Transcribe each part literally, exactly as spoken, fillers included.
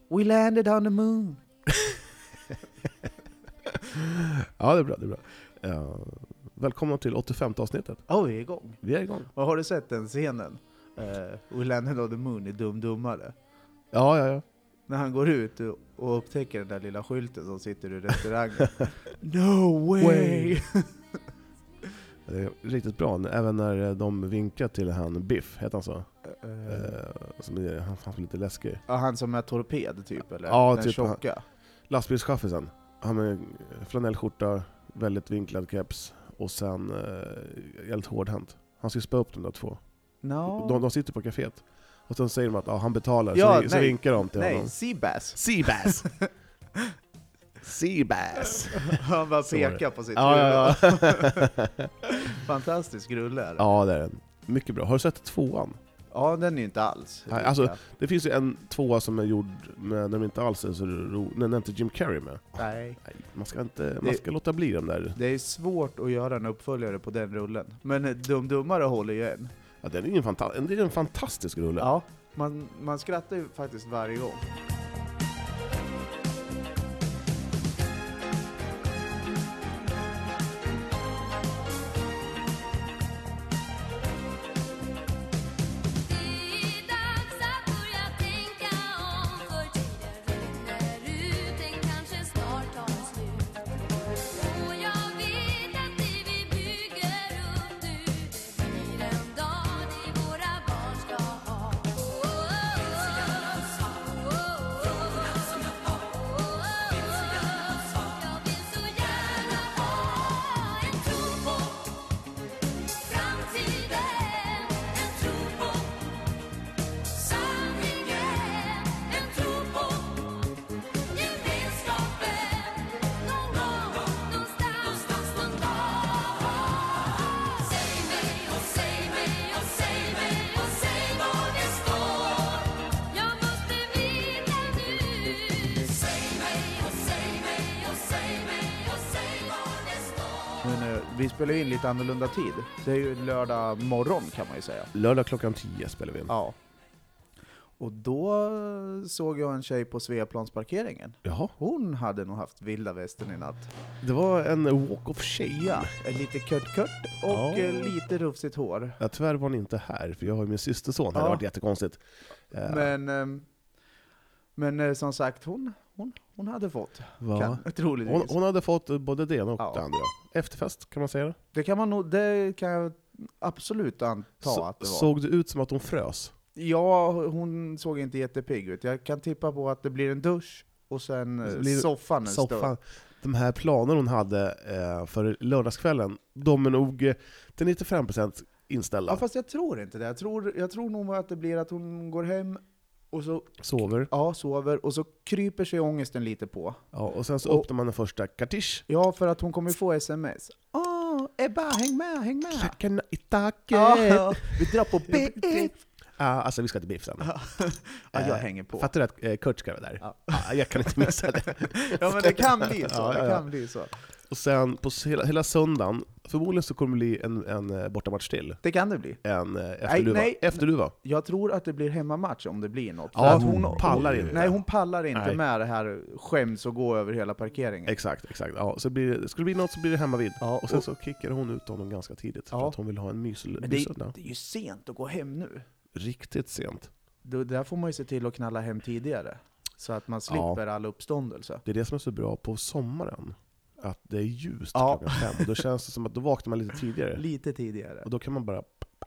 We landed on the moon. Ja, det är bra, det är bra. Uh, välkomna till åttiofemte avsnittet. Oh, vi är igång. Vi är igång. Och har du sett den scenen? Uh, We landed on the moon i Dum Dummare. Ja, ja, ja. När han går ut och, och upptäcker den där lilla skylten som sitter i restaurangen. No way! way. Det är riktigt bra, även när de vinkar till han Biff, heter han så? Uh, uh, som är, han fanns lite läskig. Ja, han som är torped typ, eller? Ja, den typ tjocka. Lastbilschaffisen. Han med flanellskjorta, väldigt vinklad keps och sen uh, helt hårdhänt. Han ska spä upp de där två. No. De, de sitter på kaféet. Och sen säger de att ah, han betalar, ja, så, så vinkar de till nej, honom. Seabass. Seabass! Seabass! Han bara pekar på sitt ja, ja, ja. Fantastisk rulle är det. Ja, det är den. Mycket bra. Har du sett tvåan? Ja, den är ju inte alls. Nej, alltså, det finns ju en tvåa som är gjord med, när de inte alls är så ro, när inte Jim Carrey med. Nej. Nej, man ska inte, man ska det, låta bli dem där. Det är svårt att göra en uppföljare på den rullen. Men Dum Dummare håller ju en. Ja, den är en, fanta- det är en fantastisk rulle. Ja, man, man skrattar ju faktiskt varje gång. Vi spelar in lite annorlunda tid. Det är ju lördag morgon kan man ju säga. Lördag klockan tio spelar vi in. Ja. Och då såg jag en tjej på Sveaplansparkeringen. Jaha. Hon hade nog haft vilda västern i natt. Det var en walk of shame. Ja, lite kört-kört och ja. Lite rufsigt hår. Ja, tyvärr var ni inte här, för jag har ju min systerson. Ja. Det hade varit jättekonstigt. Men, men som sagt, hon... Hon, hon hade fått. Kan, hon, hon hade fått både det och ja. Det andra. Efterfest, kan man säga det? Det kan man nog, det kan jag absolut anta så, att det var. Såg det ut som att hon frös? Ja, hon såg inte jättepigg ut. Jag kan tippa på att det blir en dusch och sen blir soffan en soffan. De här planer hon hade eh, för lördagskvällen, de är nog eh, till nittiofem procent inställda. Ja, fast jag tror inte det. Jag tror, jag tror nog att det blir att hon går hem och så sover. Ja, sover. Och så kryper sig ångesten lite på. Ja, och sen så och, öppnar man den första kartisch. Ja, för att hon kommer få sms. Åh, oh, Ebba, häng med, häng med. Klackarna i taket. Ja, vi drar på B F. Ja, alltså vi ska till Biff sen. Ja, jag hänger på. Fattar du att eh, Kurt ska vara där? Ja. Ja, jag kan inte missa det. Ja, men det kan bli så. Ja, ja, ja. Det kan bli så. Och sen på hela, hela söndagen, förmodligen så kommer det bli en, en bortamatch till. Det kan det bli. En, efter, nej, du nej, efter du var. Jag tror att det blir hemmamatch om det blir något. Ja, att hon, hon pallar inte. Nej, hon pallar inte nej. med det här skäms och gå över hela parkeringen. Exakt, exakt. Ja, så blir det, skulle det bli något så blir det hemma vid. Ja, och sen och, så kickar hon ut honom ganska tidigt ja. För att hon vill ha en mys. Men det, det är ju sent att gå hem nu. Riktigt sent. Då, där får man ju se till att knalla hem tidigare. Så att man slipper ja. All uppståndelse. Det är det som är så bra på sommaren. Att det är ljust ja. klockan fem. Och då känns det som att då vaknar man lite tidigare. Lite tidigare. Och då kan man bara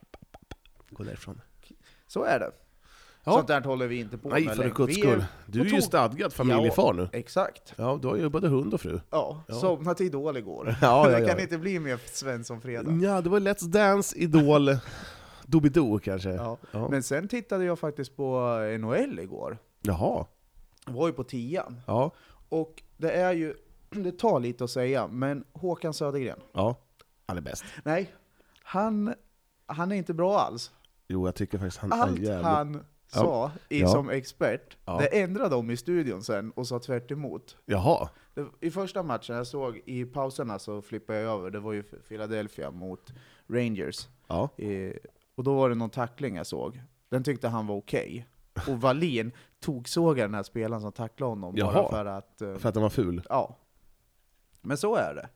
gå därifrån. Så är det. Ja. Sånt där håller vi inte på Nej, med. Nej, för guds skull. Du är ju stadgad familjefar ja, nu. Exakt. Ja, du har ju både hund och fru. Ja, ja. Somnat till Idol igår. Ja, ja, ja. Det kan inte bli mer Svensson-fredag. Ja, det var Let's Dance, Idol, Doobidoo kanske. Ja. Ja. Men sen tittade jag faktiskt på N H L igår. Jaha. Jag var ju på tian. Ja. Och det är ju, det tar lite att säga, men Håkan Södergren. Ja, han är bäst. Nej, han, han är inte bra alls. Jo, jag tycker faktiskt han Allt är jävligt... han sa i, ja. som expert, ja. det ändrade de i studion sen och sa tvärt emot. Jaha. Det, I första matchen jag såg, i pauserna så flippade jag över, det var ju Philadelphia mot Rangers. Ja. I, och då var det någon tackling jag såg. Den tyckte han var okej. Okay. Och Wallin tog såga den här spelaren som tacklade honom. Jaha. Bara för att... Uh, för att den var ful? Ja. Men så är det.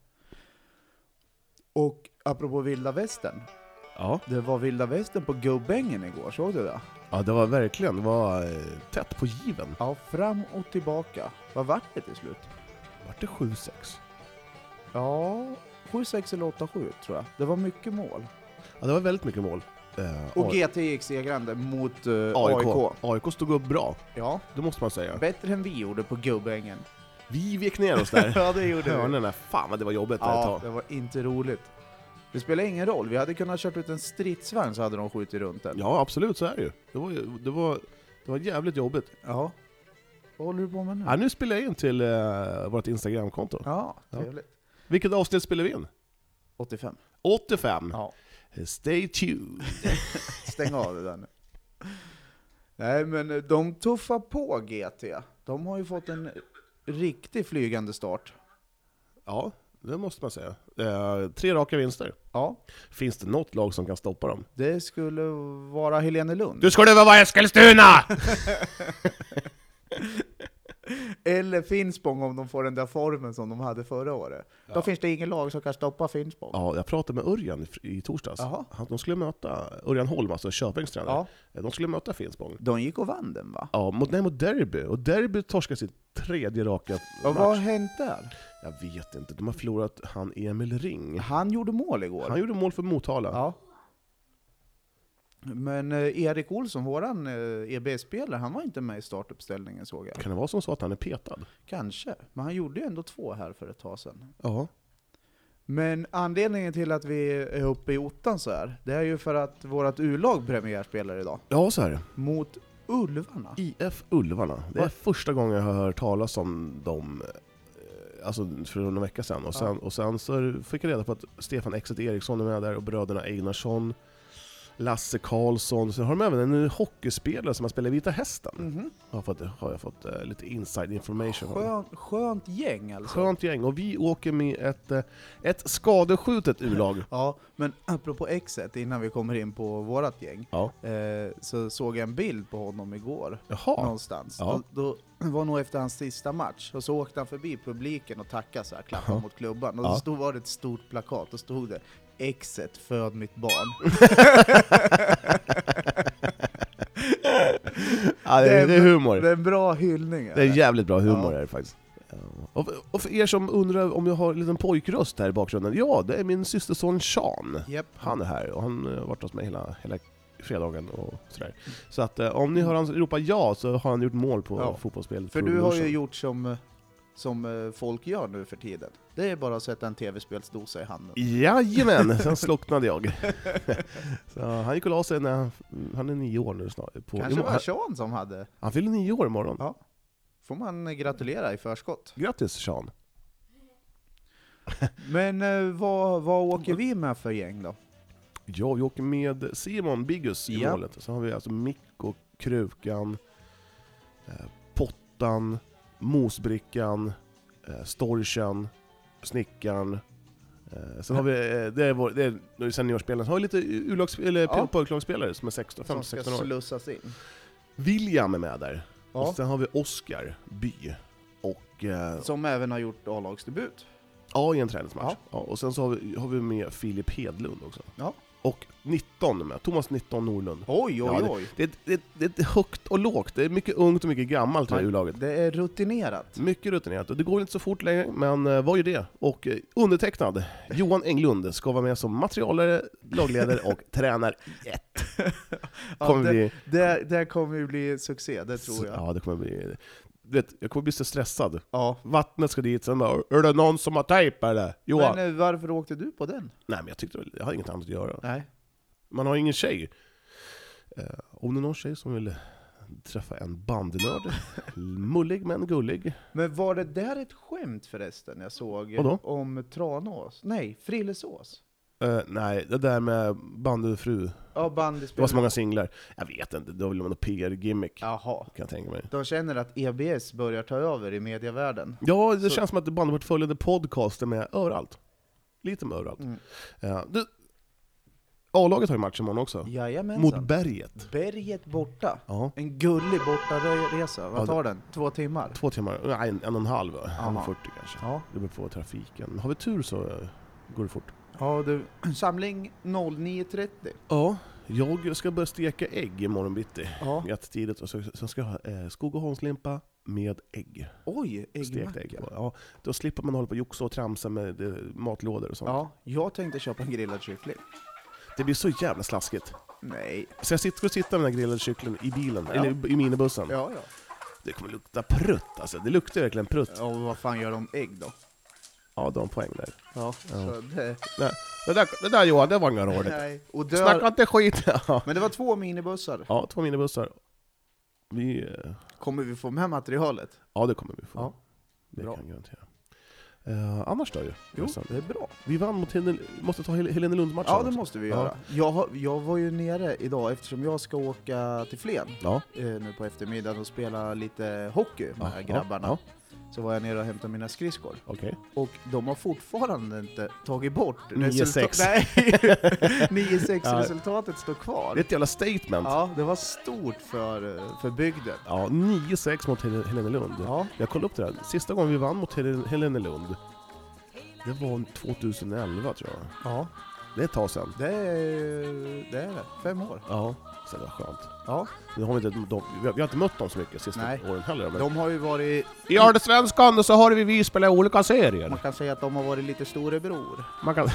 Och apropå vilda västern. Ja. Det var vilda västern på Gubbängen igår, såg du det? Ja, det var verkligen, det var eh, tätt på given. Ja, fram och tillbaka. Vad var det till slut? Vart det sju sex? Ja, sju sex eller åtta sju tror jag. Det var mycket mål. Ja, det var väldigt mycket mål. Eh, och G T gick segrande mot uh, A I K. A I K stod upp bra. Ja. Det måste man säga. Bättre än vi gjorde på Gubbängen. Vi vek ner oss där. Ja, det gjorde Hörnen där. Fan vad det var jobbigt där ja, ett tag. det var inte roligt. Det spelar ingen roll. Vi hade kunnat kört ut en stridsvagn så hade de skjutit runt den. Ja, absolut, så är det ju. Det var, det var, det var jävligt jobbigt. Ja. Vad håller du på med nu? Ja, nu spelar jag in till uh, vårt Instagram-konto. Ja, trevligt. Ja. Vilket avsnitt spelar vi in? åttiofem. åttiofem. Ja. Stay tuned. Stäng av det där nu. Nej, men de tuffar på G T. De har ju fått en riktig flygande start. Ja, det måste man säga. Eh, tre raka vinster. Ja. Finns det något lag som kan stoppa dem? Det skulle vara Helenelund. Du skulle väl vara Eskilstuna! Eller Finspång om de får den där formen som de hade förra året. Ja. Då finns det ingen lag som kan stoppa Finspång. Ja, jag pratade med Örjan i torsdags. Aha. De skulle möta Örjan Holm, alltså Köpings tränare. Ja. De skulle möta Finspång. De gick och vann den, va? Ja, mot, nej, mot Derby. Och Derby torskade sitt tredje raka match. Och vad har hänt där? Jag vet inte. De har förlorat han Emil Ring. Han gjorde mål igår. Han gjorde mål för Motala. Ja. Men eh, Erik Olsson, våran eh, E B-spelare, han var inte med i startuppställningen, såg jag. Kan det vara som så att han är petad? Kanske, men han gjorde ju ändå två här för ett tag sedan. Ja. Men anledningen till att vi är uppe i ottan så här, det är ju för att vårat U-lag premiärspelar idag. Ja, så är det. Mot Ulvarna. I F Ulvarna. Det är Va? första gången jag har hört talas om dem, alltså för några veckor sedan. Och sen, ja. och sen så fick jag reda på att Stefan Exet Eriksson är med där och bröderna Einarsson, Lasse Karlsson, så har de även en hockeyspelare som har spelat Vita Hästen. Mm-hmm. har, fått, har jag fått uh, lite inside information. Skönt, skönt gäng alltså. Skönt gäng, och vi åker med ett, uh, ett skadeskjutet U-lag. Ja, men apropå Exet, innan vi kommer in på vårat gäng, ja. eh, så såg jag en bild på honom igår. Jaha. Någonstans. Ja. Då, då var nog efter hans sista match, och så åkte han förbi publiken och tackade så här, klappade ja. mot klubban. Och ja. då stod, var det ett stort plakat, och stod det: Exet, föd mitt barn. Ja, det, är, det är humor. Det är en bra hyllning. Det är jävligt bra humor ja. Är det faktiskt. Och, och för er som undrar om jag har en liten pojkröst här i bakgrunden, ja, det är min systerson Sean. Yep. Han är här, och han har varit hos mig hela, hela fredagen och sådär. Så att om ni hör han ropa ja, så har han gjort mål på ja. fotbollsspelet. För du har ju gjort som... som folk gör nu för tiden. Det är bara att sätta en tv-spelsdosa i handen. Jajamän, sen slocknade jag. Så han gick och la sig när han, han är nio år nu snart. På, Kanske var Sean som hade. Han fyller nio år imorgon. Ja. Får man gratulera i förskott. Grattis Sean. Men eh, vad, vad åker vi med för gäng då? Ja, vi åker med Simon Biggus i ja. målet. Så har vi alltså Mikko, Krukan, eh, Pottan, Mosbrickan, eh, Storchen, Snickaren. Eh, sen har vi, eh, det är vår, det är seniorspelare. Så har vi lite U-lags, eller ja. pojklagsspelare som är sexton, femton, sexton år. Som ska slussas in. William är med där. Ja. Och sen har vi Oskar By. Och, eh, som även har gjort A-lagsdebut. Ja, i en träningsmatch. Ja. Ja, och sen så har vi, har vi med Filip Hedlund också. Ja. Och nitton med, Thomas nitton Norlund. Oj, oj, ja, oj. Det, det, det, det är högt och lågt. Det är mycket ungt och mycket gammalt i det här U-laget. Det är rutinerat. Mycket rutinerat. Och det går inte så fort längre, men uh, vad är det? Och uh, undertecknad, Johan Englund, ska vara med som materialare, lagledare och tränare ett. Ja, det, bli... det, det kommer ju bli succé, det tror jag. Ja, det kommer bli... Vet, jag kommer bli så stressad. Ja. Vattnet ska dit, sen bara, är det någon som har tejp eller? Johan. Men varför åkte du på den? Nej, men jag tyckte jag har inget annat att göra. Nej. Man har ingen tjej. Uh, om det är någon tjej som vill träffa en bandnörd, mullig men gullig. Men var det där ett skämt förresten jag såg om Tranås? Nej, Frillesås. Uh, nej, det där med bandefru. Ja, bandyspel. Det var så många singlar. Jag vet inte, det var väl någon P R-gimmick. Jaha. Kan jag tänka mig. De känner att E B S börjar ta över i medievärlden. Ja, det så. Känns som att bandyportföljen podcast är med överallt. Lite med överallt. Mm. Uh, du, A-laget har ju match imorgon också. Jajamensan. Mot Berget. Berget borta. Ja. En gullig bortaresa. Vad Ja, tar den? Två timmar? Två timmar, nej, en, en och en halv, en fyrtio kanske. Ja. Det beror på trafiken. Har vi tur så går det fort. Ja, du. Samling nio trettio. Ja, jag ska börja steka ägg imorgon bitti. Ja. Jättetidigt. Och så, så ska jag ha eh, Skogaholmslimpa med ägg. Oj, Stekt ägg äggmacka. på. Ja, då slipper man hålla på och joxa och tramsa med eh, matlådor och sånt. Ja, jag tänkte köpa en grillad kyckling. Det blir så jävla slaskigt. Nej. Så jag sitter och sitter med den här grillade kycklingen i bilen, Ja. eller i minibussen. Ja, ja. Det kommer lukta prutt alltså. Det luktar verkligen prutt. Ja, och vad fan gör de ägg då? Ja, de har en poäng där. Ja, så det... Nej, det, där, det där Johan, det var inga roligt. Nej. Och dör... Snacka inte skit. Ja. Men det var två minibussar. Ja, två minibussar. Vi, eh, Kommer vi få med materialet? ja, det kommer vi få. Ja. Det Bra. kan jag garantera. Uh, annars då ju? Jo, det är bra. Vi vann mot Helen, måste ta Hel- Helenelundsmatchen. Ja, det också. måste vi Ja. göra. Jag, har- jag var ju nere idag eftersom jag ska åka till Flen Ja. eh, nu på eftermiddagen och spela lite hockey med Ja, grabbarna. Ja, Så var jag nere och hämtade mina skridskor. okej. Och de har fortfarande inte tagit bort nio sex. Nej, nio sex Ja. resultatet står kvar. Det är ett jävla statement. Ja, Ja, det var stort för, för bygden. nio sex mot Hel- Helenelund. Ja, Jag kollade upp det här. Sista gången vi vann mot Hel- Helenelund, det var tjugoelva tror jag. ja. Det är ett tag sedan. Det är det. Är det. Fem år. Ja, så det var skönt. Ja. Nu har vi, inte, de, vi, har, vi har inte mött dem så mycket sista Nej. åren heller. Men De har ju varit, i Allsvenskan så har vi vi spelat olika serier. man kan säga att de har varit lite storebror. Man kan...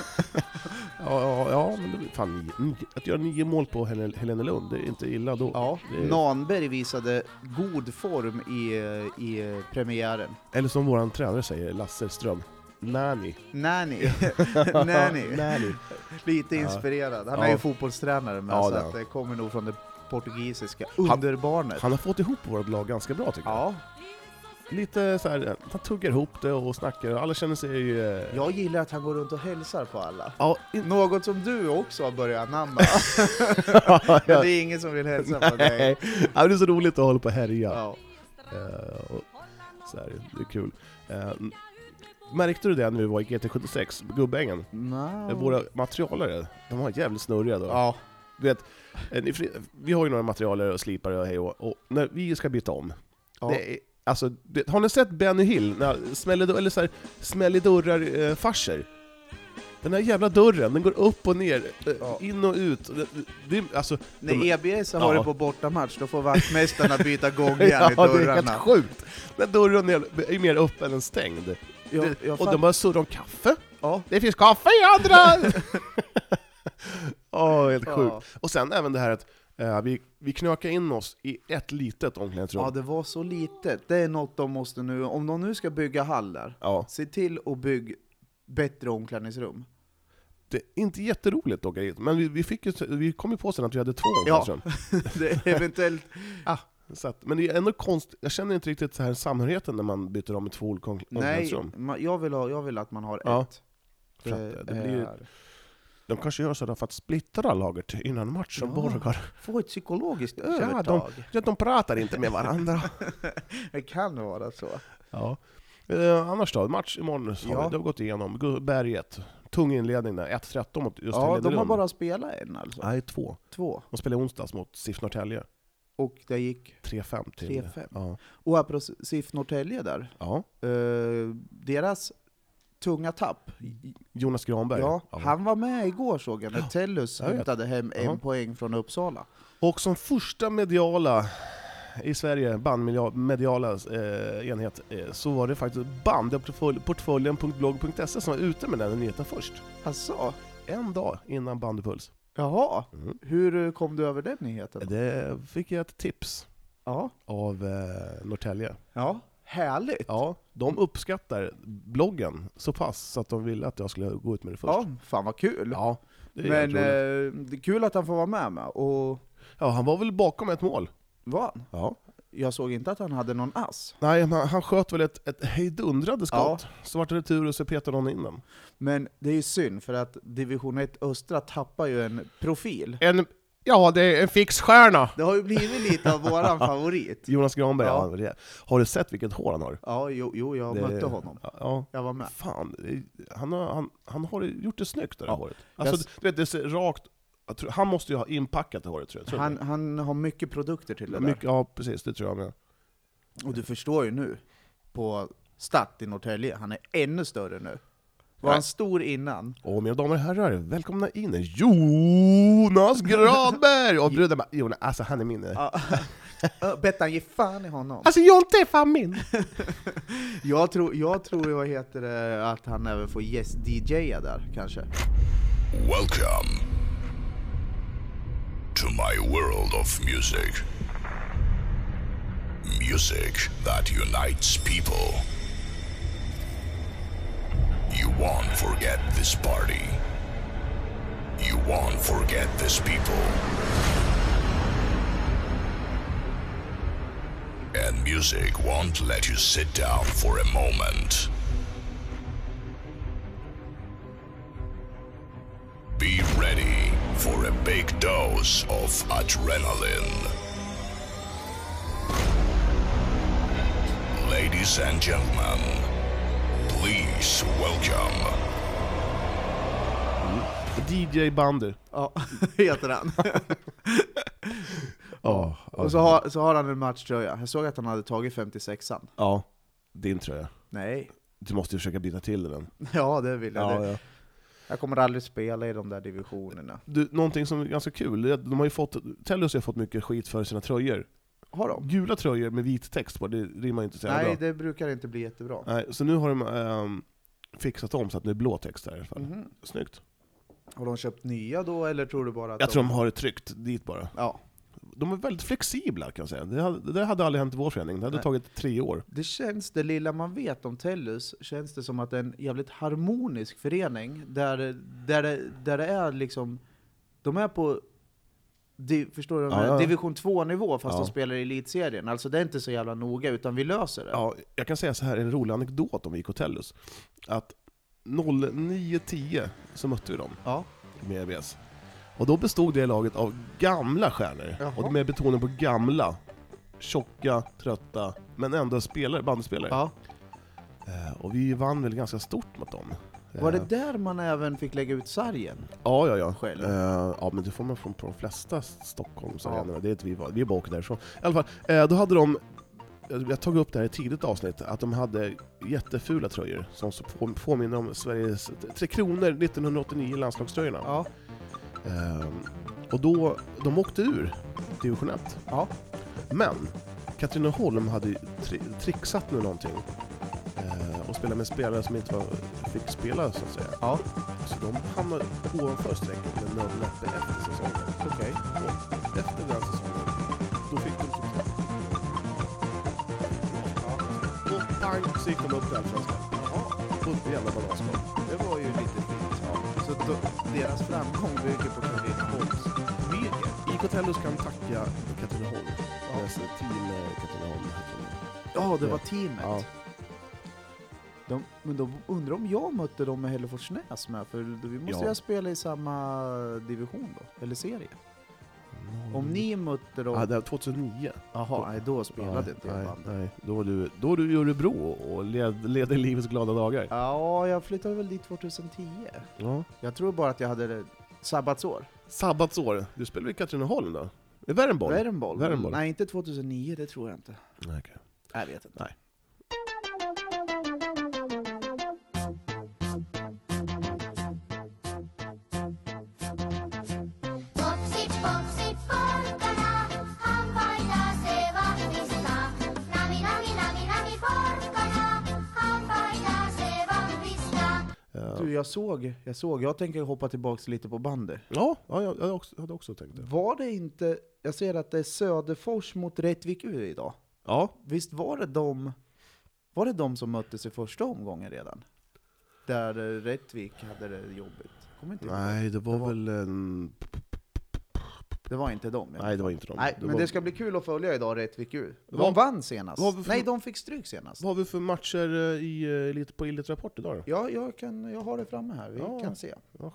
ja, ja, ja, men det, fan, nio, nio, att göra nio mål på Helen, Helenelund, det är inte illa då. Ja, Det är- Nanberg visade god form i, i premiären. Eller som våran tränare säger, Lasse Ström. Nani. Nanny. Nanny. Nani. Lite Ja. inspirerad. Han Ja. är ju fotbollstränare, men Ja, så det är att det kommer nog från det portugisiska underbarnet. Han har fått ihop vårt lag ganska bra tycker jag. Ja, Lite så här, han tuggar ihop det och snackar, alla känner sig... Eh... jag gillar att han går runt och hälsar på alla. Ja, in... Något som du också har börjat anamma. Men det är ingen som vill hälsa på dig. Ja, det är så roligt att hålla på och härja. Ja. Eh, och så här, det är kul. Eh, märkte du det när vi var i G T sjuttiosex, Gubbängen? No. Våra materialare, de var jävligt snurriga då. Ja. Du vet, eh, ni fri- vi har ju några materialare och slipare och hej och, och när vi ska byta om, Ja. det är, alltså, det, har ni sett Benny Hill när smäller, eller så här, smäller dörrar eh, farser? Den här jävla dörren, den går upp och ner, eh, Ja. in och ut. Det, det, alltså, När de- E B S har Ja. varit på bortamatch, då får vaktmästarna byta gångjärn i ja, det är dörrarna. helt sjukt. Den dörren är, är mer öppen än stängd. Jag, Det- jag och fatt- de bara surrar om kaffe. ja. Det finns kaffe i andra! Åh, helt Ja. sjukt. Och sen även det här att eh, vi, vi knökar in oss i ett litet omklädningsrum. Ja, det var så litet. Det är något de måste nu, om de nu ska bygga hallar, Ja. se till att bygga bättre omklädningsrum. Det är inte jätteroligt dock, men vi, vi, fick ju, vi kom ju på sen att vi hade två Ja. omklädningsrum. Det är eventuellt... Så att, men det är ändå konst, jag känner inte riktigt så här samhörigheten när man byter om i två olika omk- Nej, omklädningsrum. ma- jag vill, ha, jag vill att man har Ja. ett. För att det är- blir, de kanske gör så där för att splittra laget innan matchen Ja. börjar. Få ett psykologiskt Ja, övertag. Ja, de pratar inte med varandra. Det kan vara så. Ja. Eh, annars då, match imorgon så har Ja. vi, det har gått igenom. Gu- Berget, tung inledning där, ett tretton mot just Ja, de har Helenelund. bara spelat en alltså. Nej, två. Två. De spelade onsdags mot S I F Norrtälje. Och det gick... tre fem till... tre fem. Ja. Och apropå S I F Norrtälje där, Ja. eh, deras tunga tapp. Jonas Granberg. Ja, han var med igår såg jag när Tellus jag vet. hämtade hem en Ja. poäng från Uppsala. Och som första mediala i Sverige, bandmediala eh, enhet, eh, så var det faktiskt bandyportföljen punkt blogg punkt se som var ute med den nyheten först. Alltså, En dag innan Bandypuls. jaha. Mm. Hur kom du över den nyheten? Det fick jag ett tips Ja, av eh, Norrtälje. ja. Härligt. Ja, de uppskattar bloggen så pass så att de ville att jag skulle gå ut med det först. Ja, fan vad kul. Ja, det är Men jävligt roligt. eh, det är kul att han får vara med med. Och Ja, han var väl bakom ett mål. var han? Ja. Jag såg inte att han hade någon ass. Nej, men han sköt väl ett, ett hejdundrande skott. Så vart det retur och så petade någon in den. Men det är ju synd, för att division ett Östra tappar ju en profil. En, Ja, det är en fixstjärna. Det har ju blivit lite av våran favorit. Jonas Granberg, Ja. ja. Har du sett vilket hår han har? Ja, jo, jo jag Det- mötte honom. Ja. Jag var med. Fan, det- han har, han, han har gjort det snyggt det där Ja. håret. Alltså, Jag- du vet, det ser rakt... jag tror- Han måste ju ha inpackat det håret, tror jag. Tror Han, du? han har mycket produkter till det där. Mycket, ja, precis, det tror jag med. Och du förstår ju nu, på Stadt i Norrtälje, han är ännu större nu. Var Nej. han stor innan? Och mina damer och herrar, välkomna in Jonas Granberg! Och bruden bara, Jonas, alltså han är min. Ja. Bettan, ge fan i honom. Alltså Jonte är fan min! Jag tror, jag tror vad heter det, att han även får gäst-D J-a där, kanske. Welcome to my world of music. Music that unites people. You won't forget this party. You won't forget this people. And music won't let you sit down for a moment. Be ready for a big dose of adrenaline. Ladies and gentlemen, please welcome D J Bandy. Ja, heter han. Ja, Och så har, så har han en matchtröja. Jag såg att han hade tagit femtiosexan. ja, din tröja. Nej. Du måste ju försöka byta till den. Ja, det vill jag. Ja, det. ja. Jag kommer aldrig spela i de där divisionerna. Du, någonting som är ganska kul, det är att de har ju fått, Tellus har fått mycket skit för sina tröjor. Har de? Gula tröjor med vit text på, det rimmar inte så jävla Nej, bra. det brukar inte bli jättebra. Nej, så nu har de ähm, fixat om så att det är blå text där i alla fall. Mhm. Snyggt. Har de köpt nya då, eller tror du bara att Jag de... tror de har det tryckt dit bara. Ja, De är väldigt flexibla kan jag säga. Det hade, det hade aldrig hänt i vår förening. Det hade Nej. tagit tre år. det känns, det lilla man vet om Tellus, känns det som att det är en jävligt harmonisk förening, där, där, det, där det är liksom, de är på, di, förstår du, Ja, ja. division två-nivå fast Ja. de spelar i elitserien. Alltså det är inte så jävla noga, utan vi löser det. Ja, jag kan säga så här, en rolig anekdot om I K Tellus. Att noll nio tio så mötte vi dem Ja. med E B S. Och då bestod det laget av gamla stjärnor. Jaha. Och med betoning på gamla. Tjocka, trötta, men ändå spelare, bandspelare. Ja. Eh, och vi vann väl ganska stort mot dem. Var det Eh, där man även fick lägga ut sargen? Ja, ja, ja. Själv? Eh, ja, men det får man från på de flesta Stockholmsarenorna. Ja. Det är inte vi, var- vi är bara åker därifrån. I alla fall, eh, då hade de, jag tog upp det här i ett tidigt avsnitt, att de hade jättefula tröjor som så på- påminner om Sveriges Tre Kronor nittonhundraåttionio landslagströjorna. Ja. Eh, och då, de åkte ur division ett. Ja. Men Katrineholm hade ju tri- trixat med någonting eh, och spelat med spelare som inte var, fick spela så att säga. Ja. Så de hamnade ovanför strecket med nödläppe efter säsongen. Okej. Och efter den säsongen, då fick de typ ja. Och pang, så gick de upp till Allsvenskan. Jaha. Fullt med jävla bananskal. Det var ju lite fint. Ja. Så då, deras framgång bygger på Katrineholms mygel. I K Tellus kan tacka Katrineholm. Ja. Deras team eh, Katrineholm. Ja, det var teamet. Ja. De, men då undrar om jag mötte dem med Hälleforsnäs med, för då- vi måste Ja. ju spela i samma division då, eller serie. Om ni mötte dem... Ja, det var tjugohundranio. Jaha, nej, då spelade Ja, inte jag nej, band. nej. Då var du, då var du i Örebro och led, ledde livets glada dagar. Ja, jag flyttade väl dit tjugohundratio. Ja. Jag tror bara att jag hade det sabbatsår. Sabbatsår. Du spelade i Katrineholm då? I Värmboll? Värmboll? Värmboll. Nej, inte tjugohundranio, det tror jag inte. Nej, okej. Jag vet inte. Nej. Popsi, popsi, porkkana, hampaita se vahvistaa. Nami, nami, nami, nami, porkkana, hampaita se vahvistaa. Ja. Du, jag såg, jag såg, jag tänker hoppa tillbaks lite på bandy. Ja, ja, jag hade också, hade också tänkt det. Var det inte, jag ser att det är Söderfors mot Rättvik U idag. Ja, Visst var det de, var det de som möttes i första omgången redan? Där eh, Rättvik hade det jobbigt. Kommer inte ihåg. nej det var, Det var- väl en... Det var inte de. i alla Nej, det fall. var inte de. Nej, det men var... det ska bli kul att följa idag, Rättvik U. De Vad- vann senast. vad har vi för- Nej, de fick stryk senast. Vad har vi för matcher eh, i, eh, lite på Elite Rapport idag då? Ja, jag, kan, jag har det framme här. Vi Ja. kan se. Ja, skönt.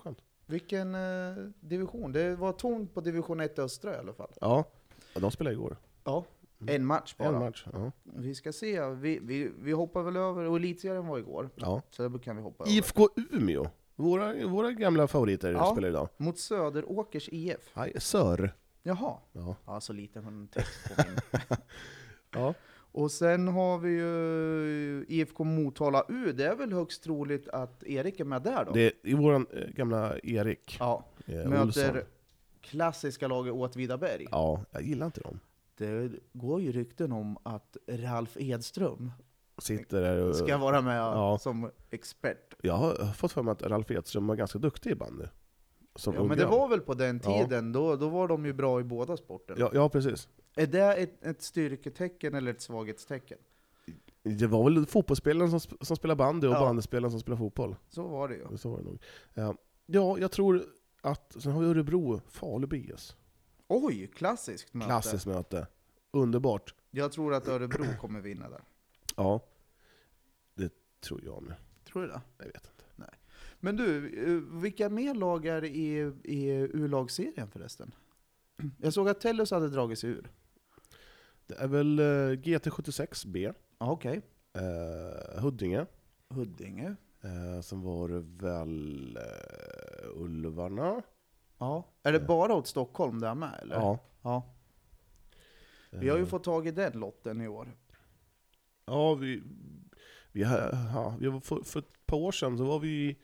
Vilken eh, division? Det var tomt på division ett Östra i alla fall. Ja, ja de spelade igår. Ja, en match bara. En match, ja. Vi ska se, vi, vi, vi hoppar väl över, och elitserien var igår. ja. Så det kan vi hoppa I F K Umeå, våra, våra gamla favoriter Ja. spelar idag. över. Mot Söderåkers I F. Nej, Sör. Jaha. Ja. Ja, så liten text på min. Ja. Och sen har vi ju I F K Motala U. Det är väl högst troligt att Erik är med där då? Det är i våran eh, gamla Erik Ja, eh, möter Olsson. klassiska laget Åtvidaberg. Ja, jag gillar inte dem. Det går ju rykten om att Ralf Edström Sitter där och... ska vara med Ja. som expert. Jag har fått för mig att Ralf Edström var ganska duktig i bandy. Som Ja, ung men det grabb. var väl på den Ja. tiden, då, då var de ju bra i båda sporterna. Ja, ja, precis. Är det ett, ett styrketecken eller ett svaghetstecken? Det var väl fotbollsspelaren som, sp- som spelar bandy och Ja. bandyspelaren som spelar fotboll. Så var det ju. Så var det nog. Ja, ja, jag tror att... Sen har vi Örebro, Falu B S. Oj, klassiskt möte. Klassiskt möte. Underbart. Jag tror att Örebro kommer vinna där. Ja, det tror jag med. Tror du det? Jag vet inte. Men du, eh, vilka mer lag är i, i U-lagsserien förresten? Jag såg att Tellus hade dragit sig ur. Det är väl eh, G T sjuttiosex B, Ja, okej. eh, Huddinge. Huddinge. Eh, sen var det väl eh, Ulvarna. Ja. Är det bara åt Stockholm där med, eller? Ja. Ja. Vi har ju Eh, fått tag i den lotten i år. Ja, vi, vi, har, ja, vi var för, för ett par år sedan så var vi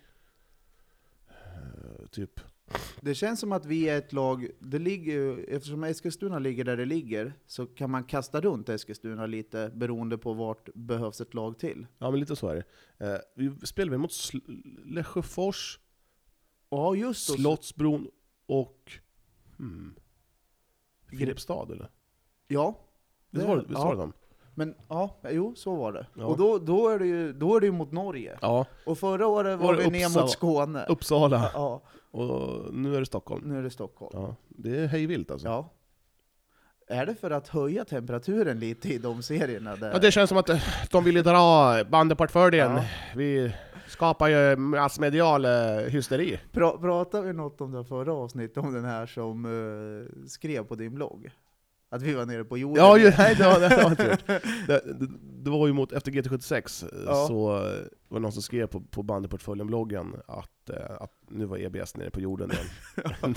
eh, typ... Det känns som att vi är ett lag, det ligger ju, eftersom Eskilstuna ligger där det ligger, så kan man kasta runt Eskilstuna lite beroende på vart behövs ett lag till. Ja, men lite så är det. Eh, vi spelade mot Sl- Lesjöfors, Ja, just det. Slottsbron och... Hmm, Filipstad, eller? Ja. Visst var det, visst ja. var det dem? Men ja, jo, så var det. Ja. Och då, då, är det ju, då är det ju mot Norge. Ja, Och förra året var, Var det vi ner Uppsala? mot Skåne. Uppsala. Ja, Och nu är det Stockholm. nu är det Stockholm. Ja, det är hej vilt alltså. Ja. Är det för att höja temperaturen lite i de serierna? Där? Ja, det känns som att eh, de ville dra bandyportföljen. Ja. Vi skapar ju massmedial eh, hysteri. Pra, pratade vi något om det förra avsnittet, om den här som uh, skrev på din blogg? Att vi var nere på jorden? Ja, ju, nej, det har det har jag inte gjort. Det, det, det var ju mot, efter G T sjuttiosex, eh, Ja. så eh, var det någon som skrev på, på bandyportföljen-bloggen att, eh, att nu var E B S nere på jorden igen.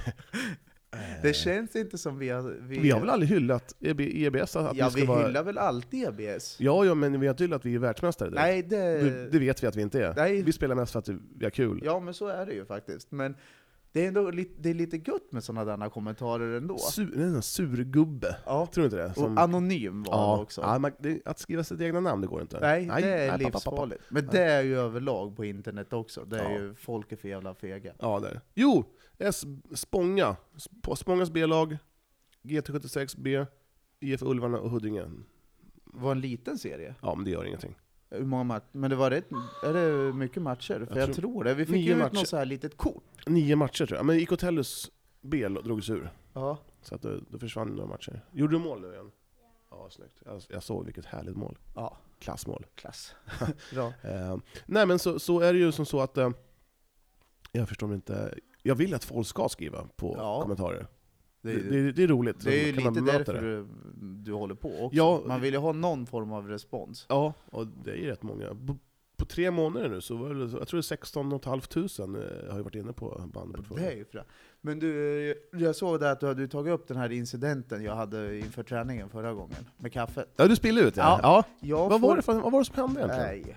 Det känns inte som vi har... Vi, Vi har väl aldrig hyllat E B, E B S? Att ja, vi, vi ska vara, hyllar väl alltid E B S? ja, ja, men vi har inte hyllat att vi är världsmästare direkt. Nej, det... Det, det vet vi att vi inte är. Nej. Vi spelar mest för att vi har kul. Ja, men så är det ju faktiskt. Men det är ändå lite, det är lite gött med sådana där kommentarer ändå. Sur, det är en surgubbe. Ja. Tror du inte det? Och anonym var ja, det också. ja, man, det, att skriva sitt egna namn, det går inte. Nej, det är nej, pappa, livsfarligt. Men det är ju överlag på internet också. Det är Ja. ju, folk är för jävla fega. Ja, där. Jo, S Spånga. Sp- Spångas B-lag, G T sjuttiosex B, I F Ulvarna och Huddinge. Det var en liten serie. Ja, men det gör ingenting. Hur många matcher? Men det var rätt, är det mycket matcher? För jag, Jag tror, tror det. Vi fick nio ju ut matcher. något så här litet kort. Nio matcher tror jag. Men I K Tellus B drog sig ur. Ja. Så att det, det försvann några matcher. Gjorde du mål nu igen? Ja, snyggt. Jag, jag såg vilket härligt mål. Ja, Klassmål. klass. Bra. Eh, nej, men så, så är det ju som så att... Eh, jag förstår inte... Jag vill att folk ska skriva på Ja. kommentarer. Det, Det, det, det, det är roligt. det är ju Så kan lite man bemöta därför det. du, du håller på också. Ja. Man vill ju ha någon form av respons. Ja, och det är ju rätt många. På, på tre månader nu så var det, jag tror det är sexton och ett halvt tusen eh, har ju varit inne på bandportföljen. Det är ju bra. Men du, jag såg där att du hade tagit upp den här incidenten jag hade inför träningen förra gången, med kaffet. Ja, du spillde ut ja. Ja. ja. Jag Vad, får- var det för, vad var det som hände egentligen? Nej.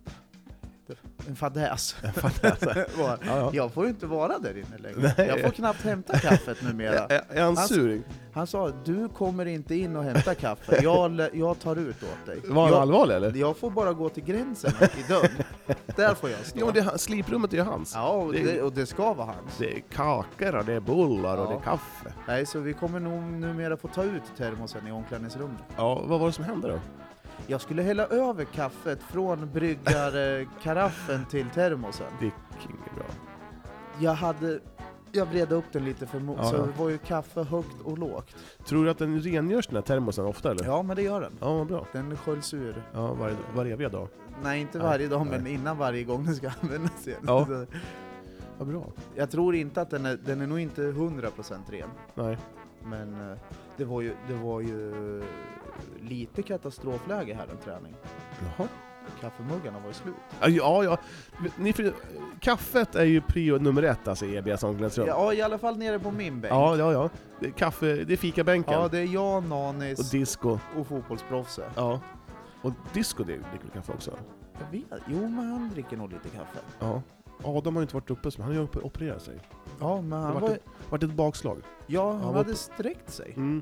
En fadäs. Ja, ja. Jag får ju inte vara där inne längre. Nej. Jag får knappt hämta kaffet numera. Är, är han Han- sur? Han sa, du kommer inte in och hämta kaffe. Jag, jag tar ut åt dig. Var han jag, allvarlig eller? jag får bara gå till gränsen i dörren. Där får jag stå. Ja, men det, är han- sliprummet är ju hans. Ja, och det- det, och det ska vara hans. Det är kakor och det är bullar och Ja. det är kaffe. Nej, så vi kommer nog numera få ta ut termosen i omklädningsrummet. Ja, vad var det som hände då? Jag skulle hälla över kaffet från bryggarkaraffen till termosen. Det gick inget bra. Jag hade... Jag vred upp den lite för mo- Ja, så ja. det var ju kaffe högt och lågt. Tror du att den rengörs den här termosen ofta eller? Ja, men det gör den. Ja, vad bra. Den sköljs ur. Ja, varje, varje eviga dag. Nej, inte Nej, varje dag, nej. men innan varje gång den ska användas igen. Ja. Så- Ja, Vad bra. Jag tror inte att den är, den är nog inte hundra procent ren. Nej. Men eh, det var ju, det var ju lite katastrofläge här en träning. Jaha. Kaffemuggarna var ju slut. Ja, ja. ja. Ni, för, kaffet är ju prio nummer ett alltså, i E B S omklädningsrum. Ja, i alla fall nere på min bänk. Ja, ja, ja. Det är kaffe, det är fikabänken. Ja, det är jag, Nanis och disco. och fotbollsproffset. Ja. Och disco, det dricker kaffe också. Jag vet. Jo, men han dricker nog lite kaffe. Ja. Adam har inte varit uppe, han har ju uppe opererat sig. Ja, men Det han har var... varit, ett, varit ett bakslag. Ja, han han var hade på- sträckt sig. Mm.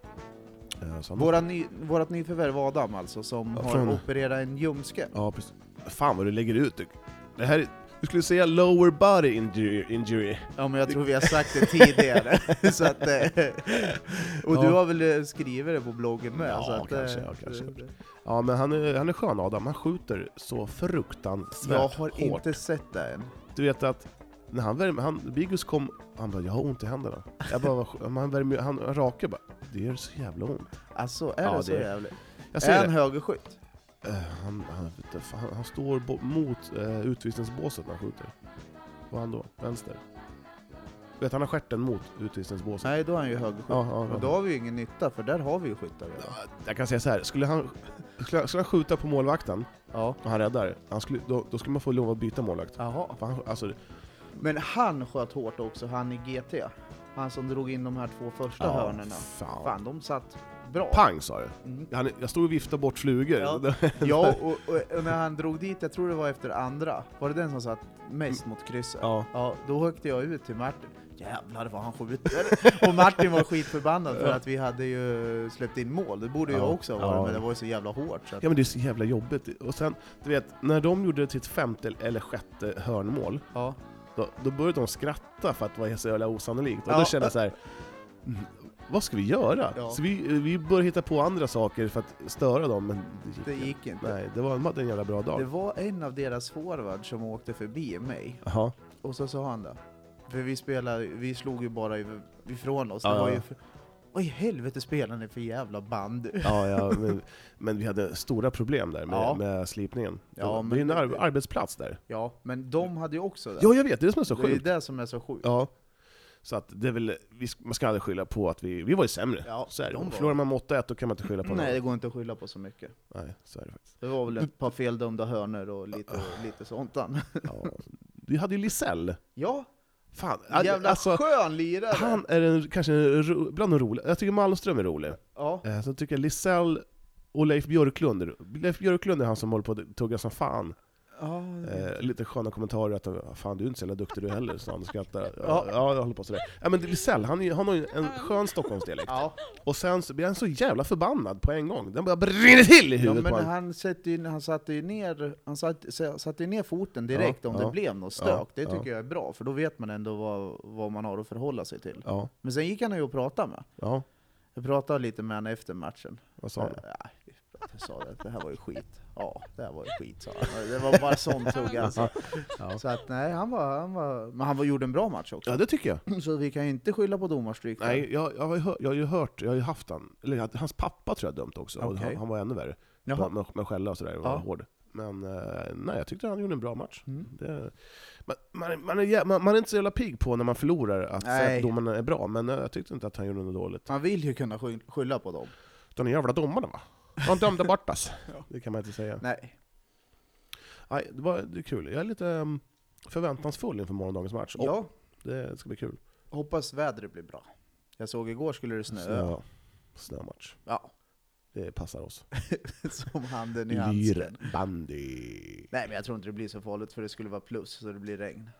Ja, så han- Våra ny, vårat nyförvärv Adam alltså, som Ja, har från- opererat en ljumske. Ja, precis. Fan vad du lägger ut det. Det här är, du skulle säga lower body injury. injury. Ja, men jag tror vi har sagt det tidigare. så att, eh, och Ja. du har väl skrivit det på bloggen med? Ja, så att, kanske, eh, ja, kanske. det- Ja, men han är, han är skön Adam. Han skjuter så fruktansvärt Jag har hårt. inte sett det än. Du vet att när han värmer, han, Bigus kom, han bara, jag har ont i händerna. Jag bara, han värmer, han rakar bara, det gör så jävla ont. Alltså, är Ja, det så det- jävligt? Jag Är säger han det. högerskytt? Uh, han, han, vet inte, fan, han står bo, mot uh, utvisningsbåset när han skjuter. Vad är han då? Vänster? Vet han har stjärten mot utvisningsbåset? Nej, då är han ju högerskytt. Ja, ja, Men ja. då har vi ju ingen nytta, för där har vi ju skyttar redan. Ja, jag kan säga så här, skulle han, skulle, han- skulle han skjuta på målvakten Ja. och han räddar, han skulle, då, då skulle man få lov att byta målvakt. Jaha. För han, alltså, Men han sköt hårt också, han i G T. Han som drog in de här två första ja, hörnerna. fan. Fan, de satt bra. Pang sa det. Mm. Han, jag stod och viftade bort flugor. Ja. Ja, och, och, och när han drog dit, jag tror det var efter andra, var det den som satt mest mot krysset? Ja. Ja, då högte jag ut till Martin. Jävlar vad han skjuter. Och Martin var skitförbannad för Ja. att vi hade ju släppt in mål. Det borde Ja. jag också ha varit, Ja. men det var ju så jävla hårt. Så att... Ja men det är så jävla jobbigt. Och sen, du vet, när de gjorde det till ett femte eller sjätte hörnmål, ja. då, då började de skratta för att det var så jävla osannolikt. Och Ja. då kände jag så här, "Mm, vad ska vi göra? Ja. Så vi, vi började hitta på andra saker för att störa dem, men det gick, Det inte. gick inte. Nej, det var, de hade en jävla bra dag. Det var en av deras forwards som åkte förbi mig. Jaha. Och så sa han det. För vi spelade, vi slog ju bara ifrån oss. Ja, Det var ja. ju för... Vad i helvete spelar ni för jävla band? Ja, ja men, men vi hade stora problem där med, Ja. med slipningen. Ja, det men är ju en det- ar- arbetsplats där. Ja, men de hade ju också det. Ja, jag vet, det är det som är så det är ju sjukt. det som är så sjukt. Ja. Så att det är väl, vi, sk- man ska aldrig skylla på att vi, vi var ju sämre. Ja, Så är det. de var- Förlorar man med åtta ett då kan man inte skylla på Nej, det någon. går inte att skylla på så mycket. Nej, så är det faktiskt. Det var väl ett par feldömda hörnor och lite, lite sånt. Ja. Vi hade ju Lisell. Ja, Fan, jävla alltså, skön lirare! han är en, kanske en, ro- bland de roliga. Jag tycker Malmström är rolig. Ja, Eh, så tycker jag Lisell och Leif Björklund. är- Leif Björklund är han som håller på att tugga som fan. ja, Eh, lite sköna kommentarer att fan du är inte så jävla duktig du heller, så han skrattar. Ja, Ja. ja, jag håller på sådär. Ja, men Lisell, han, är- han har ju en skön Stockholmsdialekt. ja. Och sen så blir han så jävla förbannad på en gång. Den bara brinner till i ja huvudet men på honom. han, sätter ju, han satte ju ner, han satte, satte ju ner foten direkt Ja, om ja. det blev något stök. Ja, det ja. tycker jag är bra, för då vet man ändå vad, vad man har att förhålla sig till. Ja, Men sen gick han ju och pratade med. ja, Jag pratade lite med honom efter matchen. vad sa han? Eh, nej, jag sa det, det här var ju skit. Ja, det här var ju skit, sa han. Det var bara sånt tugg alltså. Ja. Så att nej, han var, han var, men han var, gjorde en bra match också. Ja, det tycker jag. Så vi kan ju inte skylla på domarstryk. där. Nej, jag, jag, har ju hört, jag har ju hört, jag har ju haft han, eller att hans pappa tror jag dömt också, och Okej. han, han var ännu värre. Jaha. Med, med skälla och sådär, och Ja. var hård. Men eh, nej, jag tyckte han gjorde en bra match. Mm. Det, man, man, man, är, jä- man, man är inte så jävla pigg på när man förlorar att säga Nej. att domarna är bra, men eh, jag tyckte inte att han gjorde något dåligt. Man vill ju kunna sky- skylla på dem. De jävla domarna va? De dömde bort oss. Ja. Det kan man inte säga. Nej. Nej, det var det är kul. Jag är lite um, förväntansfull inför morgondagens match. Och Ja, det ska bli kul. hoppas vädret blir bra. Jag såg igår skulle det snöa. Snö, snömatch. Ja, Det passar oss. som handen i handsken. Lyrbandy. Nej, men jag tror inte det blir så farligt, för det skulle vara plus, så det blir regn.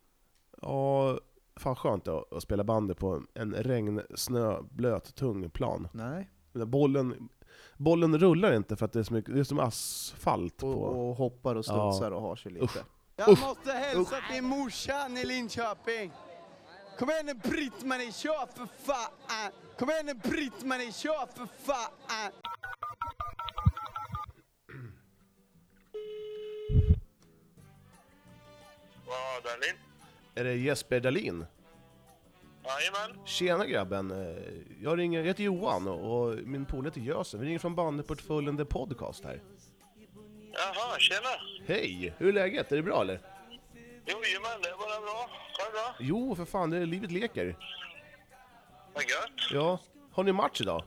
Ja, fan skönt att, att spela bandy på en regn, snö, blöt, tung plan. Nej. Den där bollen, bollen rullar inte för att det är, så mycket, det är som asfalt på. Och, och hoppar och studsar Ja. och har sig lite. Usch. Jag Usch. måste hälsa till morsan i Linköping. Kom igen nu Britt-Marie, kör för fan! Kom igen nu Britt-Marie, kör för fan! Vad Dahlin? Är det Jesper Dahlin? Jajamän. Tjena grabben, jag, ringer, jag heter Johan och min polare heter Jösen. Vi ringer från bandyportföljen The Podcast här. Jaha, tjena. Hej, hur är läget? Är det bra eller? Jo, men det är bara bra. Har det bra? Jo, för fan, det är livet leker. Vad gött. Ja. Har ni match idag?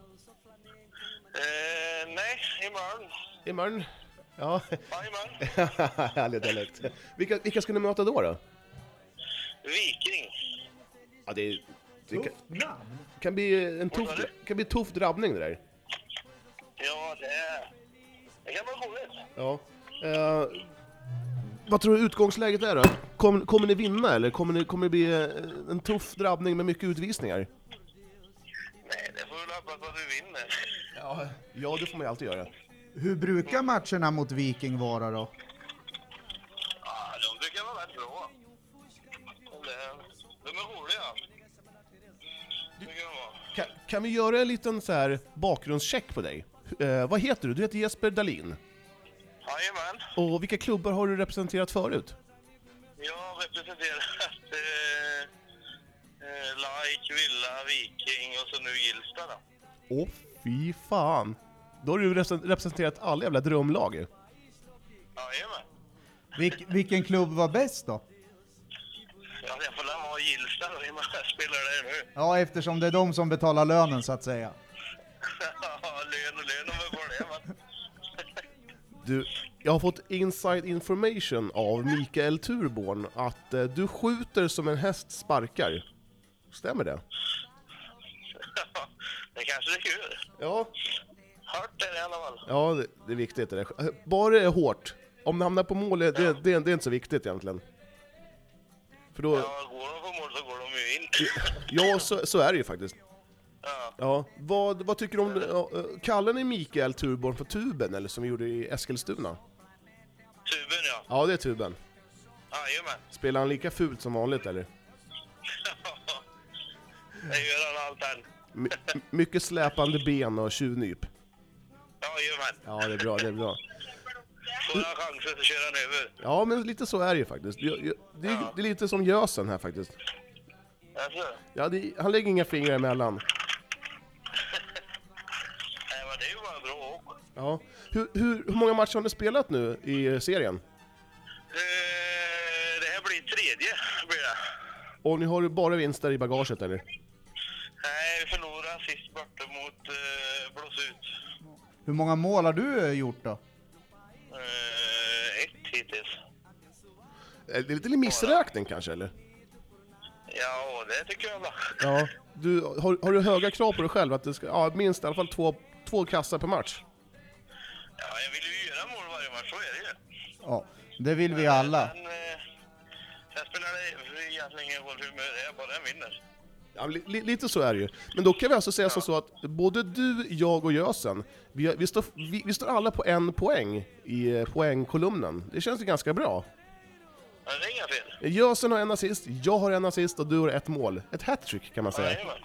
Eh, nej, imorgon. Imorgon? Ja. Ja, imorgon. Härligt, härligt. Vilka, vilka ska ni möta då då? Viking. Ja, det, är, det kan, kan, bli en tuff, kan bli en tuff drabbning det där. Ja, det är... Det kan vara roligt. Ja. Eh, vad tror du utgångsläget är då? Kom, kommer ni vinna eller kommer, ni, kommer det bli en tuff drabbning med mycket utvisningar? Nej, det får vi hoppas att vi vinner. Ja, ja, det får man ju alltid göra. Hur brukar matcherna mot Viking vara då? Ja, de brukar vara rätt bra. De är, de är roliga. Det brukar de vara. Kan, kan vi göra en liten så här bakgrundscheck på dig? Eh, vad heter du? Du heter Jesper Dahlin. Jajamän. Och vilka klubbar har du representerat förut? Jag har representerat eh, eh, Like, Villa, Viking och så nu Gilsta då. Åh, fy fan. Då har du representerat alla jävla drömlag. Jajamän. Vilk, vilken klubb var bäst då? Ja, jag får lämna ha Gilsta då, i och med att jag spelar där nu. Ja, eftersom det är de som betalar lönen så att säga. Ja, lön och lön om vi får det, men... Du, jag har fått inside information av Mikael Turborn att eh, du skjuter som en häst sparkar. Stämmer det? Det kanske är kul. Ja. Hört det i alla fall. Ja, det, det är viktigt. Det där. Bara det är hårt. Om det hamnar på mål, det, det, det, det är inte så viktigt egentligen. För då... Ja, går de på mål så går de ju in. Ja, så, så är det ju faktiskt. Ja. Ja. Vad, vad tycker du om... Ja, kallar ni Mikael Turborn för Tuben, eller som vi gjorde i Eskilstuna? Tuben, ja. Ja, det är Tuben. Jajamän. Spelar han lika fult som vanligt, eller? Det gör han allt här. My, mycket släpande ben och tjuvnyp. Jajamän. Ja, det är bra, det är bra. Får jag chansen så kör han över. Ja, men lite så är det ju faktiskt. Det, det, är, det är lite som Jösen här faktiskt. Alltså. Ja, det, han lägger inga fingrar emellan. Nej, men det är ju bara bra åk. Ja. Hur, hur, hur många matcher har ni spelat nu i serien? Eh, det här blir tredje, blir det. Och ni har bara vinster i bagaget, eller? Nej, vi förlorade sist borta mot eh, Blåsut. Hur många mål har du eh, gjort då? Eh, ett hittills. Är det lite missräkning kanske, eller? Ja, det tycker jag va. Ja. Du, har, har du höga krav på dig själv att det ska, ja, minst i alla fall två, två kassar per match? Ja, jag vill ju göra mål varje match, så är det ju. Ja, det vill vi alla. Men eh, sen spelar det egentligen ingen roll hur det är, bara den vinner. Ja, li, lite så är det ju. Men då kan vi alltså säga ja. så att både du, jag och Jösen, vi, vi, står, vi, vi står alla på en poäng i poängkolumnen. Det känns ju ganska bra. Ja, det är inga fel. Jösen har en assist, jag har en assist och du har ett mål. Ett hattrick kan man säga. Jajamän.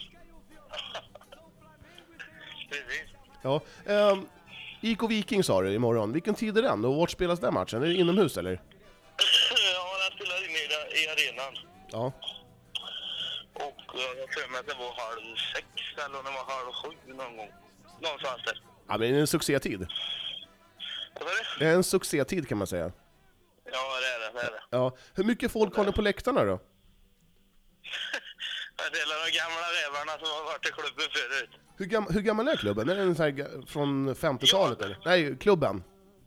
Precis. Ja, um, I K Viking sa du imorgon. Vilken tid är den? Och vart spelas den matchen? Är det inomhus eller? Ja, den spelar in i, i arenan. Ja. Och jag tror att det var halv sex eller om det var halv sju någon gång. Någonstans där. Ja, men det är en succétid. Vad är det? Det är en succétid kan man säga. Ja, det är det. det, är det. Ja. Hur mycket folk har ni på läktarna då? Det är de gamla rävarna som har varit i klubben förut. Hur, gam hur gammal är klubben? Är den så här från femtiotalet ja. eller? Nej, klubben.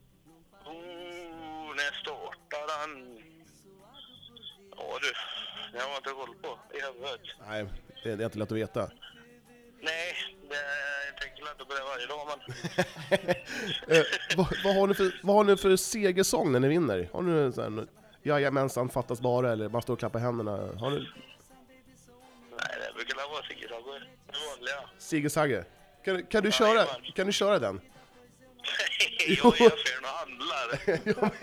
Oh, när startade den? Ja du, det har jag inte koll på i huvudet. Nej, det, det är inte lätt att veta. Nej, det, jag tänker inte på det varje dag, men... eh, vad, vad, har ni för, vad har ni för segersång när ni vinner? Har ni sån här, jajamensan, fattas bara, eller bara står och klappar händerna? Har ni... Nej, det brukar vara Sigge-Sagge. Det vanliga. Sigge-Sagge. Kan, kan, du köra, kan du köra den? Nej, jag är för och handlar.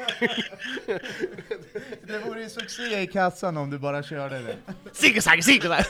Det vore ju succé i kassan om du bara körde det. Sigge-Sagge, Sigge-Sagge!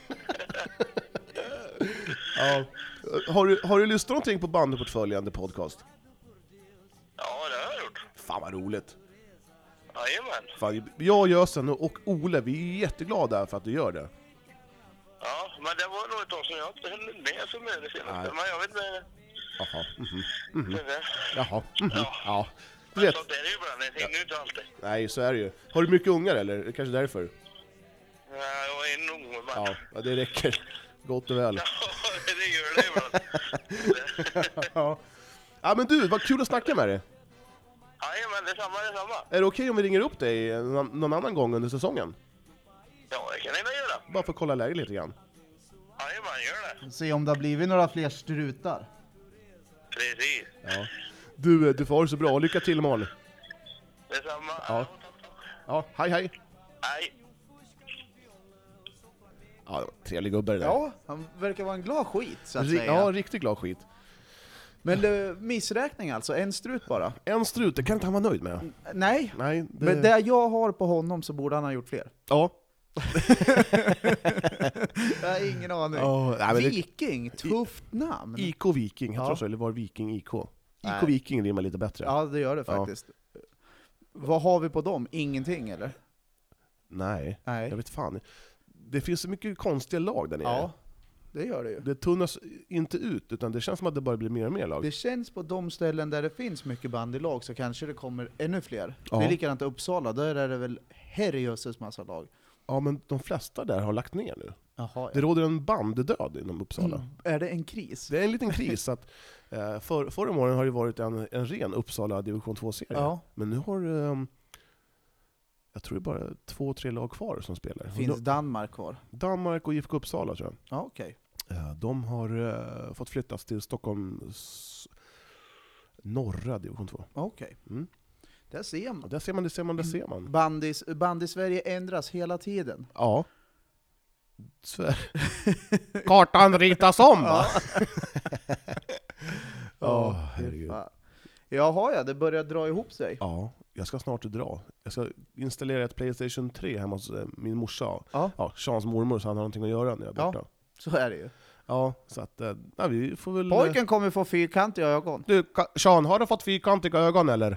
Ja. Har du, har du lyssnat någonting på Bandyportföljen podcast? Ja, det har jag gjort. Fan vad roligt. Jajamän. Fan, jag, Jösen och Ole, vi är jätteglada för att du gör det. Ja, men det var nog ett tag som jag inte höll med så mycket det senaste. Men jag vet inte. Jaha. Mm -hmm. Mm -hmm. Det Jaha. Mm -hmm. Ja. Ja. Du vet. Så det är ju ibland, det hinner ju inte alltid. Nej, så är det ju. Har du mycket ungar eller? Kanske därför? Ja, jag var en ung man. Ja, ja, det räcker. Gott och väl. Ja, det gör det ibland. Ja. Ja, men du, vad kul att snacka med dig. Jajamän, detsamma, detsamma. Är det okej om vi ringer upp dig någon, någon annan gång under säsongen? Ja, det kan ni väl göra. Bara för att kolla läget lite grann. Jajamän, gör det. Se om det har blivit några fler strutar. Precis. Ja. Du, du får ha det så bra. Lycka till imorgon. Detsamma. Ja. Ja, hej hej. Hej. Ja, trevlig gubbe det där. Ja, han verkar vara en glad skit så att Ri- säga. Ja, riktigt glad skit. Men uh, missräkning alltså, en strut bara. En strut, det kan inte han vara nöjd med. Nej, Nej, det... men det jag har på honom så borde han ha gjort fler. Ja. Jag har ingen aning. Ja, nej, men det- Viking, tufft namn. I K Viking, jag Ja. tror så, eller var Viking I K? I K Nej. Viking rimmar lite bättre. Ja, det gör det Ja. faktiskt. Vad har vi på dem? Ingenting eller? Nej, Nej. jag vet fan. Det finns så mycket konstiga lag där nere. Ja, det gör det ju. Det tunnas inte ut, utan det känns som att det bara blir mer och mer lag. Det känns på de ställen där det finns mycket bandylag så kanske det kommer ännu fler. Ja. Det är likadant i Uppsala, där är det väl herrejösses massa lag. Ja, men de flesta där har lagt ner nu. Jaha, Det råder en banddöd inom Uppsala. Mm. Är det en kris? Det är en liten kris. Att, eh, för, förra åren har det varit en, en ren Uppsala division två-serie. Ja. Men nu har um, jag tror det är bara två, tre lag kvar som spelar. Och Finns då, Danmark kvar? Danmark och I F K Uppsala tror jag. Ja, okej. Eh, de har uh, fått flyttas till Stockholms norra division två. Okej. Mm. Där ser Ja, man. där ser man, det ser man, det ser man. Bandys, bandy-Sverige ändras hela tiden. Ja. Sver- Kartan ritas om va? Ja, oh, herregud. fan. Jaha, ja, det börjar dra ihop sig. Ja, jag ska snart dra. Jag ska installera ett PlayStation tre hemma hos eh, min morsa. Ja. Ja, Seans mormor, så han har någonting att göra när jag är Ja. borta. Så är det ju. Ja, så att, eh, ja, vi får väl... Pojken kommer få fyrkantiga ögon. Du, Ka- Sean, har du fått fyrkantiga ögon eller?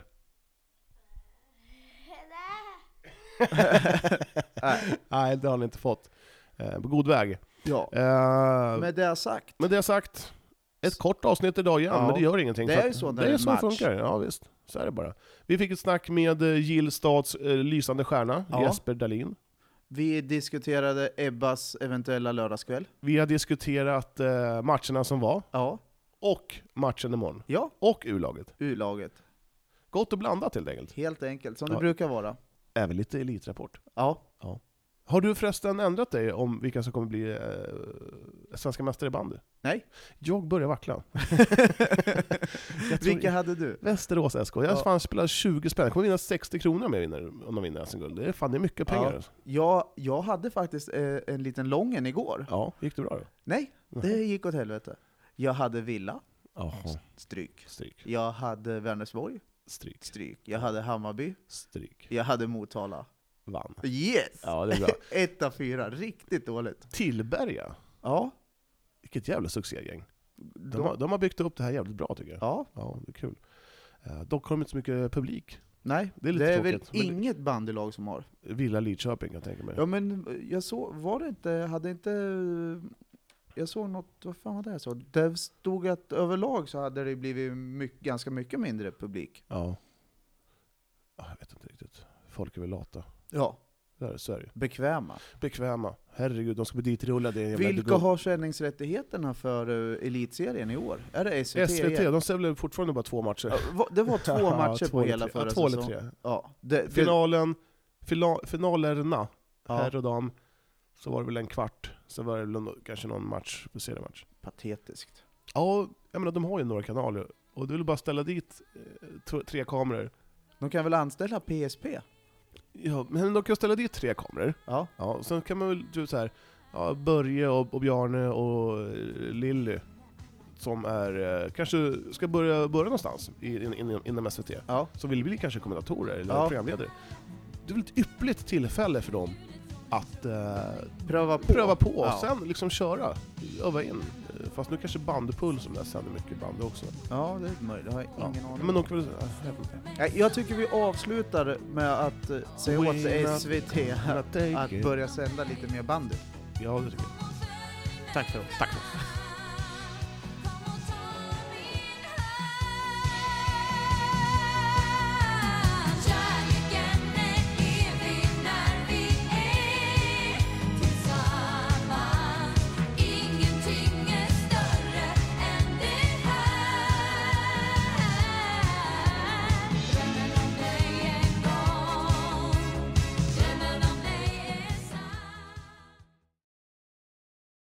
Nej, det har han inte fått. Eh, på god väg. Ja. Eh, Med det sagt. med det sagt, ett kort avsnitt idag igen, Ja. men det gör ingenting. Det för är ju att- så när det det är är så det match. funkar. Ja, visst. Så är det bara. Vi fick ett snack med eh, Gillstads eh, lysande stjärna, Ja. Jesper Dahlin. Vi diskuterade Ebbas eventuella lördagskväll. Vi har diskuterat eh, matcherna som var, Ja. och matchen imorgon. Ja, Och U-laget. U-laget. Gott och blandat helt enkelt. Helt enkelt, som Ja. det brukar vara. Även lite elitrapport. Ja. Har du förresten ändrat dig om vilka som kommer bli eh, svenska mästare i bandy? Nej. Jag börjar vackla. Jag tror- Vilka hade du? Västerås S K. Jag Ja. fan spelar tjugo spänn. Jag kommer vinna sextio kronor om jag vinner, om de vinner S M-guld. Det är fan det är mycket pengar. Ja. alltså. Jag, jag hade faktiskt eh, en liten lången igår. Ja, gick det bra då? Nej, det gick åt helvete. Jag hade Villa, Jaha. stryk. Stryk. Jag hade Vänersborg, Stryk. stryk. Jag hade Hammarby, Stryk. jag hade Motala. Vann. Yes! Ja, det är bra. Ett av fyra, riktigt dåligt. Tillberga. Ja. Vilket jävla succégäng. De, De, har, de har byggt upp det här jävligt bra tycker jag. ja, Ja, det är kul. Eh, Dock har de inte så mycket publik. nej, Det är det lite är väl tråkigt, men det- inget bandylag som har. Villa Lidköping kan jag tänka mig. Ja men jag såg, var det inte, hade inte, jag såg något, vad fan var det jag såg? Det stod att överlag så hade det blivit mycket, ganska mycket mindre publik. Ja. Ja, jag vet inte riktigt. Folk är väl lata. Ja. Det är, så är det. Bekväma. Bekväma. Herregud, de ska bli ditrullade. Vilka har sändningsrättigheterna för uh, elitserien i år? Är det S V T? S V T, igen? de sänder väl fortfarande bara två matcher. Ja, va- det var två Ja, matcher två på eller hela tre. förra Ja, två eller säsongen. tre. Ja, det, det, Finalen, fila, finalerna, Ja. herr och dam, så var det väl en kvart. Så var det väl nå- kanske någon match, seriematch. patetiskt. Ja, jag menar de har ju några kanaler. Och du vill bara ställa dit eh, t- tre kameror. De kan väl anställa P S P? Ja, men de kan ställa dit tre kameror. Ja. Ja, sen kan man väl du så här, ja, Börje och, och Bjarne och eh, Lilly som är, eh, kanske ska börja, börja någonstans i, in, in, inom S V T. Ja. Som vill bli kanske kommentatorer eller Ja. programledare. Det är väl ett yppligt tillfälle för dem att eh, Pröva på. pröva på och Ja. sen liksom köra, öva in. Eh, Fast nu kanske Bandypull som där sänder mycket bandy också. Ja, det är möjligt. Det har jag Ja. ingen aning Men de om. kan väl, äh, jag vet inte. Nej, jag tycker vi avslutar med att eh, säga åt We're S V T not att, take att it. börja sända lite mer bandy. Ja, det tycker jag. Tack för oss. Tack.